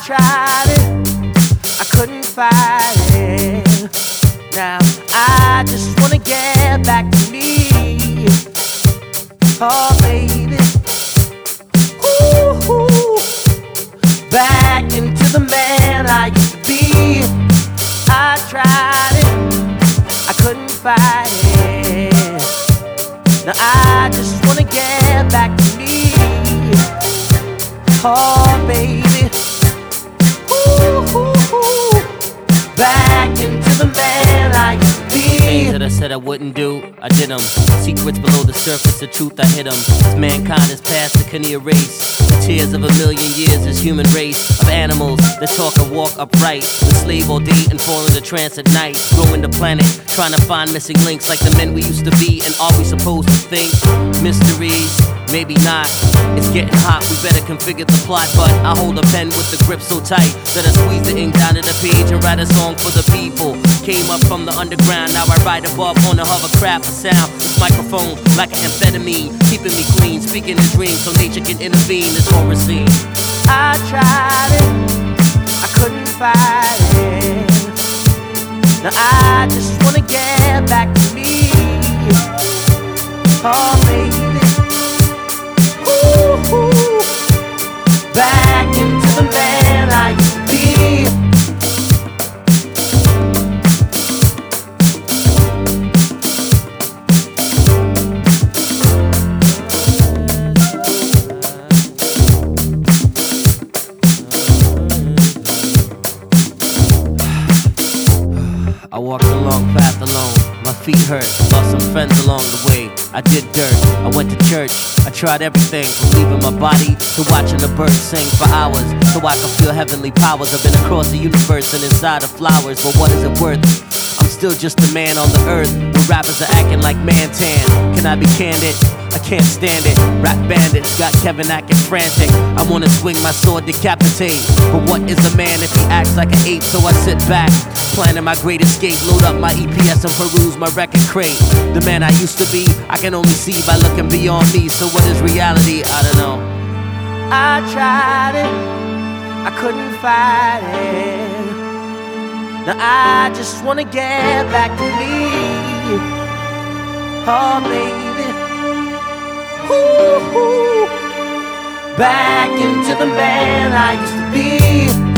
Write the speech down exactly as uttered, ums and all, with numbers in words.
tried it, I couldn't fight it. Now I just wanna get back to me. Oh baby, ooh, back into the man I used to be. I tried it, I couldn't fight it. Now I just wanna get back to me. Oh baby, ooh, back into the man I used to be. Things that I said I wouldn't do, I did them. Secrets below the surface, the truth I hid them. As mankind is past, it can erase the tears of a million years. This human race of animals that talk and walk upright, enslave all day and fall into trance at night. Growing the planet, trying to find missing links like the men we used to be. And are we supposed to think mysteries? Maybe not. It's getting hot, we better configure the plot. But I hold a pen with the grip so tight that I squeeze the ink down to the page and write a song for the people. Came up from the underground, now I ride above on a hovercraft of sound. This microphone like an amphetamine, keeping me clean, speaking in dreams so nature can intervene. This horror scene. I tried it, I couldn't fight it. Now I just wanna get back to me. Oh baby, ooh, back into the man I used to be. I walked a long path alone, my feet hurt, lost some friends along the way. I did dirt, I went to church, I tried everything, from leaving my body to watching the birds sing for hours, so I could feel heavenly powers. I've been across the universe and inside of flowers, but what is it worth? I'm still just a man on the earth, where rappers are acting like man-tan. Can I be candid? I can't stand it. Rap bandits got Kevin acting frantic. I wanna swing my sword, decapitate. But what is a man if he acts like an ape? So I sit back, planning my great escape. Load up my E P S and peruse my record crate. The man I used to be, I can only see by looking beyond me. So what is reality? I don't know. I tried it, I couldn't fight it. Now I just wanna get back to me. Oh baby, ooh, back into the man I used to be.